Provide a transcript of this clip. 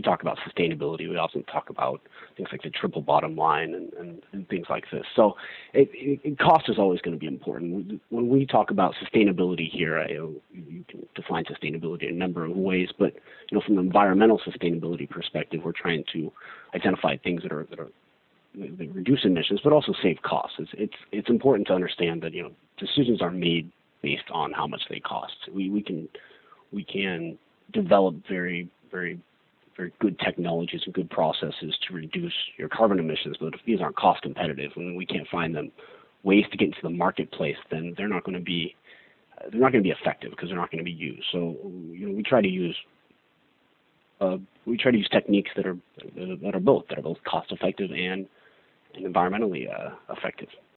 talk about sustainability, we often talk about things like the triple bottom line and things like this. So cost is always going to be important. When we talk about sustainability here, you can define sustainability in a number of ways, but from an environmental sustainability perspective, we're trying to identify things that reduce emissions, but also save costs. It's important to understand that decisions are made based on how much they cost. We can develop very good technologies and good processes to reduce your carbon emissions, but if these aren't cost competitive and we can't find them ways to get into the marketplace, then they're not going to be effective because they're not going to be used. So we try to use techniques that are both cost effective and environmentally effective.